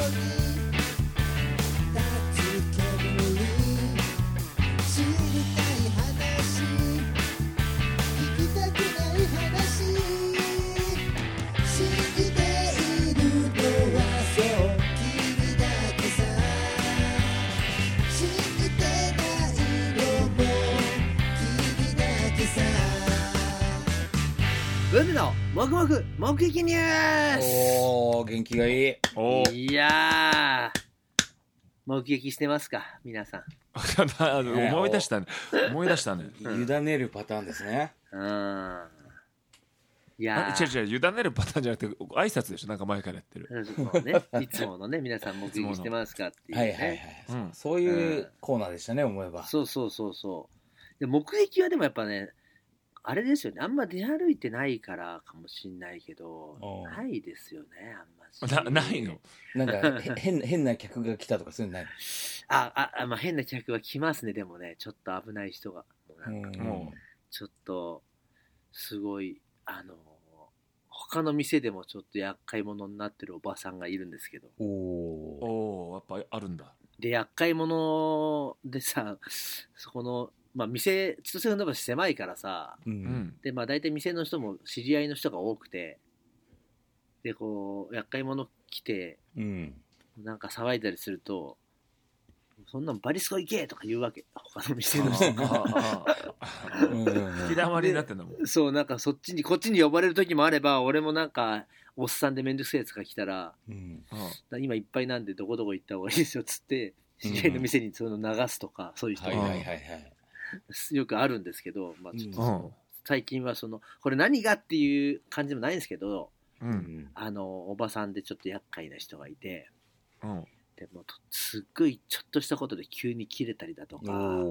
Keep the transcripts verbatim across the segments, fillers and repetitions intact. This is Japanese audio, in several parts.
ブームのもぐもぐ目撃ニュース。 おー、元気がいい。 おいやー、目撃してますか皆さん。 思い出したね。思い出したね。 委ねるパターンですね。 うん。いやー、違う違う、委ねるパターンじゃなくて挨拶でしょ。なんか前からやってる。 そうね、いつものね、皆さん目撃してますかっていう、ね。 はいはいはい、うん。そういうコーナーでしたね、思えば。 そうそうそうそう。で目撃はでもやっぱね。あれですよね、あんま出歩いてないからかもしんないけど、ないですよね、あんまなないのなんか変変な客が来たとかそういうのないの？ ああ、まあ、変な客が来ますね、でもね、ちょっと危ない人が。なんかもう、ちょっと、すごい、あの、他の店でもちょっと厄介者になってるおばさんがいるんですけど。 おお、やっぱあるんだ。 で、厄介者でさ、そこの、まあ、店、千歳船橋狭いからさ、うん、で、まあ、大体店の人も知り合いの人が多くて、で、こう、厄介者来て、うん、なんか騒いだりすると、そんなんバリスコ行けとか言うわけ、他の店の人が。 引き黙りになってんだもん。 そう、なんかそっちに、こっちに呼ばれる時もあれば、俺もなんか、おっさんでめんどくせえやつが来たら、うん、今いっぱいなんでどこどこ行った方がいいですよっつって、知り合いの店にその流すとか、そういう人が。はいはいはいはい。よくあるんですけど、まあ、ちょっとその、うん、最近はそのこれ何がっていう感じでもないんですけど、うん、あのおばさんでちょっと厄介な人がいて、うん、でもすっごいちょっとしたことで急に切れたりだとか、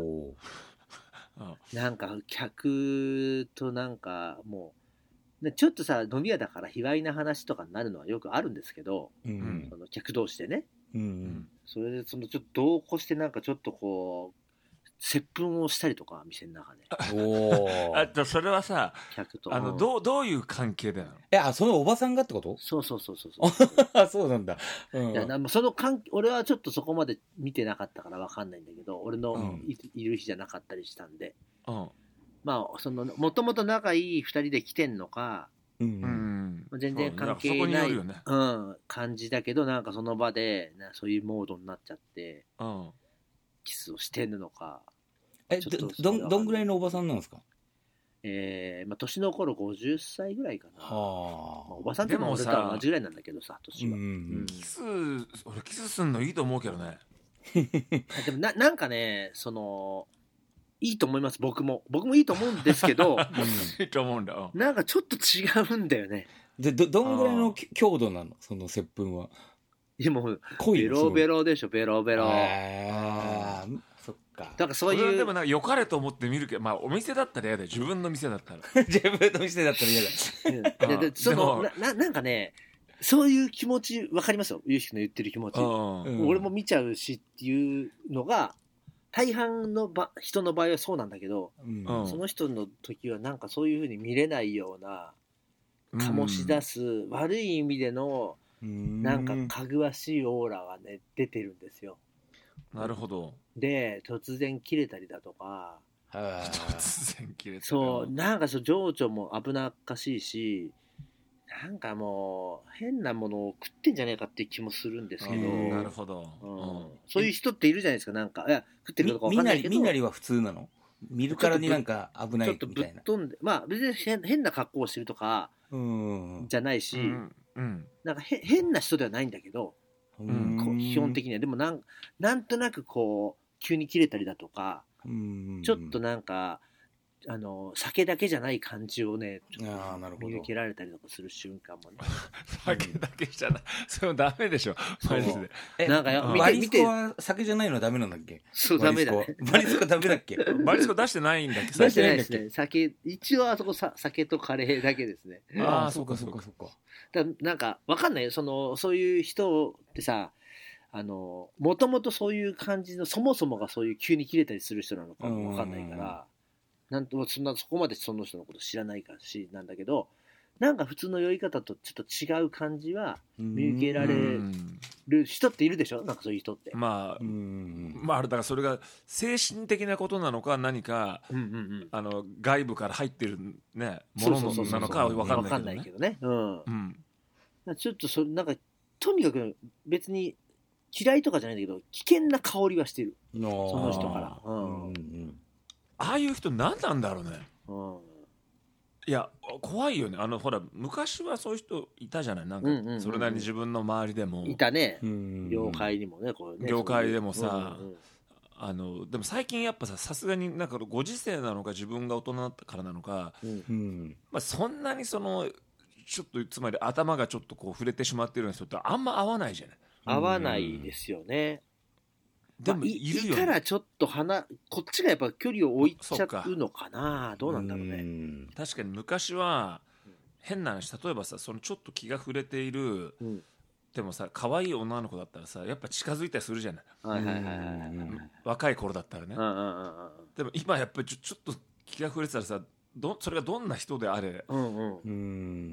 なんか客となんかもうちょっとさ飲み屋だから卑猥な話とかになるのはよくあるんですけど、うん、その客同士でね、うんうん、それでそのちょっと同行してなんかちょっとこう接吻をしたりとか店の中で。 おあとそれはさ、 客とあのどうどういう関係だよ。 え、あ、そのおばさんがってこと？ そうそうそうそうそう。 そうなんだ。 うん、いやその関俺はちょっとそこまで見てなかったから分かんないんだけど、俺の い,、うん、いる日じゃなかったりしたんで、うん、まあそのもともと仲いいふたりで来てんのか、うんうん、全然関係ない、ね、うん、感じだけど、なんかその場でそういうモードになっちゃって、うん、キスをしてるのか。 え、ど、どん、どんぐらいのおばさんなんですか？ えー、まあ、年の頃ごじゅっさいぐらいかな。はあ、おばさんっても俺と同じぐらいなんだけどさ、年は。うん、 キス、俺キスすんのいいと思うけどね。 でもな、なんかね、その、いいと思います、僕も。僕もいいと思うんですけど、 いいと思うんだ。 なんかちょっと違うんだよね。 で、ど、どんぐらいの強度なのその接吻は。 でも、ベロベロでしょ、ベロベロ。 あーそっか。 だからそういう。 でもなんか良かれと思って見るけど、まあお店だったら嫌だよ。自分の店だったら。 自分の店だったら嫌だ。 ででそのなななんかね、そういう気持ち分かりますよ。ゆうしきの言ってる気持ち。俺も見ちゃうしっていうのが大半のば人の場合はそうなんだけど、うん、その人の時はなんかそういう風に見れないような醸し出す悪い意味でのなんかかぐわしいオーラがね出てるんですよ。 なるほど。 で突然切れたりだとか、 突然切れたり、 そうなんかそう情緒も危なっかしいし、なんかもう変なものを食ってんじゃねえかっていう気もするんですけど。 なるほど、 うん、そういう人っているじゃないですか。なんかいや食ってるかどうか分かんないけど、 みなりは普通なの？見るからになんか危ないみたいな。ちょっとぶっ飛んで、まあ別に変な格好をしてるとかじゃないし、うんうん、なんかへ変な人ではないんだけど、うん、基本的にはでもなんなんとなくこう急に切れたりだとか、うんちょっとなんかあの酒だけじゃない感じをねちょっと見受けられたりとかする瞬間もね。 酒だけじゃない、それもダメでしょマジで。 えなんかバリスコは酒じゃないのはダメなんだっけ？ そうダメだね。 バリスコダメだっけ？ バリスコ出してないんだっけ？ 出してないですね。酒一応あそこさ酒とカレーだけですね。 ああそうかそうかそうか。 だなんかわかんないよ、そのそういう人ってさ、あのもともとそういう感じのそもそもがそういう急に切れたりする人なのかもわかんないから。なんとそんなそこまでその人のこと知らないからしなんだけど、 なんか普通の酔い方とちょっと違う感じは見受けられる人っているでしょ、なんかそういう人って。 まあ、まあ、だからそれが精神的なことなのか何か、うんうんうん、あの外部から入ってる、ね、ものなのかは分かんないけどね。うんうん、 ちょっとそれなんかとにかく別に嫌いとかじゃないんだけど危険な香りはしてる、その人から、うんうんうん、 ああいう人何なんだろうね、うん、いや怖いよね。あのほら昔はそういう人いたじゃない、なんかそれなりに自分の周りでもいたね、業界にもね、こうね業界でもさ、うんうん、あのでも最近やっぱさ、さすがになんかご時世なのか自分が大人だったからなのか、うんまあ、そんなにそのちょっとつまり頭がちょっとこう触れてしまってるような人ってあんま合わないじゃない。 合わないですよね。 でもいるよね。 いたらちょっと離こっちがやっぱ距離を置いちゃうのかな、どうなんだろうね。 うん確かに昔は変な話、例えばさ、そのちょっと気が触れている、うん、でもさ可愛い女の子だったらさやっぱ近づいたりするじゃない、はいはいはいはい、若い頃だったらね、うんうんうん、でも今やっぱりちょ、ちょっと気が触れてたらさ、どそれがどんな人であれ、うんうん、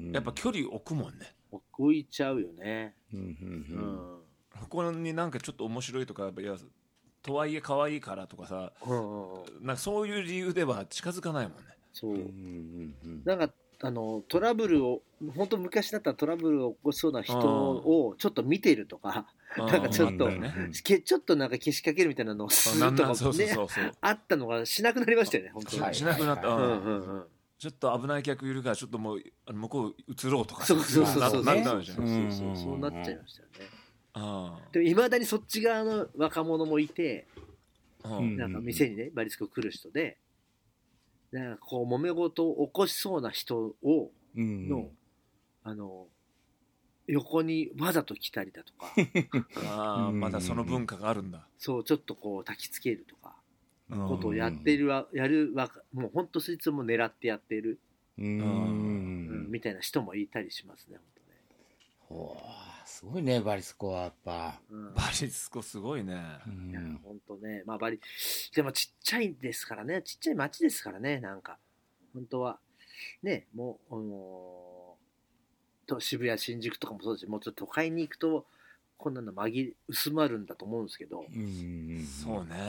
やっぱ距離置くもんね。 置いちゃうよね、うんうんうんうん、ここになんかちょっと面白いとか、いやとはいえ可愛いからとかさ、うんうん、なんかそういう理由では近づかないもんね。 そう、うんうんうん、なんかあのトラブルを本当昔だったらトラブルを起こしそうな人をちょっと見てるとか、なんかちょっと、ね、ちょっとなんかけしかけるみたいなのをするとかね、あったのがしなくなりましたよね、本当に。 しなくなった。うんうんうん、ちょっと危ない客いるからちょっともう向こう移ろうとか、 そうそうそうそうなるじゃん。そうそうそうなっちゃいましたよね。あでもいまだにそっち側の若者もいて、なんか店にねバリスコ来る人で、なんかこう揉め事を起こしそうな人をの、うん、あの横にわざと来たりだとかあまだその文化があるんだ。 そうちょっとこう焚きつけるとかことをやってるわ、やるわ、もう本当そいつも狙ってやってるうん、うん、みたいな人もいたりしますね、 本当ね。ほうすごいね、バリスコはやっぱ、 うん、バリスコすごいね。 いや本当ね、まあバリでもちっちゃいですからね、ちっちゃい町ですからね、なんか本当はね、もうあのー、と渋谷新宿とかもそうですし、もうちょっと都会に行くとこんなの紛れ薄まるんだと思うんですけど、 うんそうね、うん、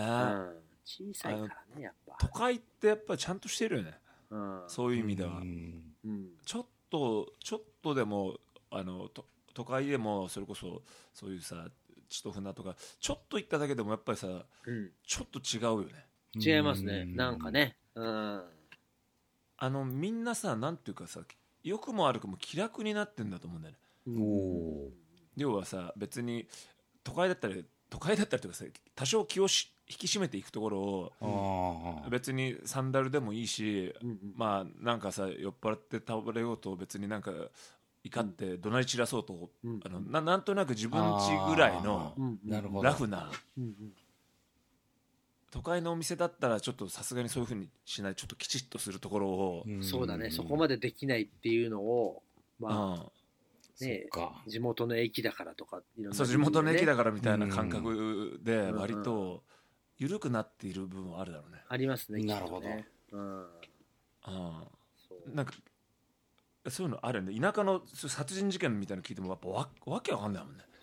小さいからねやっぱ。 都会ってやっぱりちゃんとしてるよね、うん、そういう意味では、うんうん、ちょっとちょっとでもあのと都会でもそれこそそういうさ血と船とかちょっと行っただけでもやっぱりさ、うん、ちょっと違うよね。 違いますね、なんかね、うん、 あのみんなさなんていうかさ良くも悪くも気楽になってんだと思うんだよね。お要はさ別に都会だったり都会だったりとかさ多少気をし引き締めていくところを、うん、別にサンダルでもいいし、うんうん、まあなんかさ酔っ払って倒れようと別になんか怒って怒鳴り散らそうと、うん、あの な, なんとなく自分家ぐらいのラフな、うんうん、都会のお店だったらちょっとさすがにそういう風にしないちょっときちっとするところを、 うん、そうだね、そこまでできないっていうのをまあ、うんね、地元の駅だからとかいろんな、ね、 そう地元の駅だからみたいな感覚で割と緩くなっている部分はあるだろうね。 ありますね。 なるほど、ねうん、あなんかそういうのあるよね。田舎の殺人事件みたいなの聞いてもやっぱ わ, わけわかんないもんね。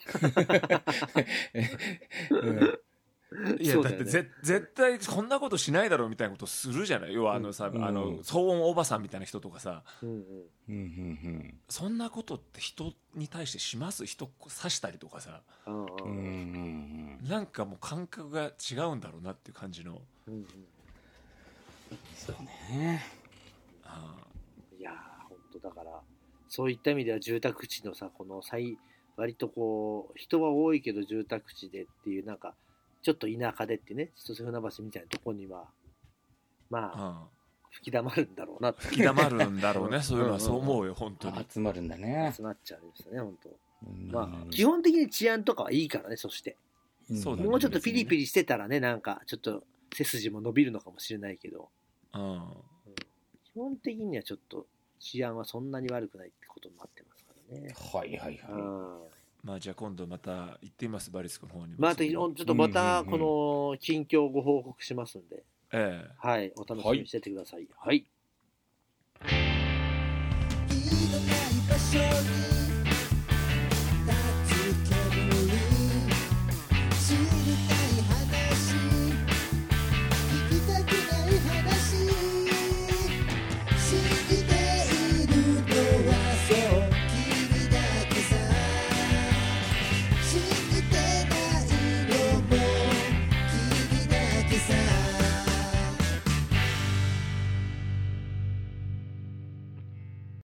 いや、ね、だってぜ絶対こんなことしないだろうみたいなことするじゃない。要はあのさ、うん、あの騒音おばさんみたいな人とかさ、うんうん、そんなことって人に対してします？人刺したりとかさ、うん、なんかもう感覚が違うんだろうなっていう感じの、うんうん、 そうね。 あいや本当だからそういった意味では住宅地のさこの最割とこう人は多いけど住宅地でっていうなんかちょっと田舎でってね千歳船橋みたいなとこにはまあ、うん、吹き溜まるんだろうなって吹き溜まるんだろうねそういうのはそう思うよ本当に集まるんだね集まっちゃうんですね本当、うんまあ、基本的に治安とかはいいからねそして、うん、もうちょっとピリピリしてたらねなんかちょっと背筋も伸びるのかもしれないけど、うん、基本的にはちょっと治安はそんなに悪くないってことになってますからね。 はいはいはい、うんまあ、じゃあ今度また行ってみますバリスコの方にも、 まあ、ちょっとまたこの近況をご報告しますんで、ええ、はいお楽しみにしててください。はい、はい so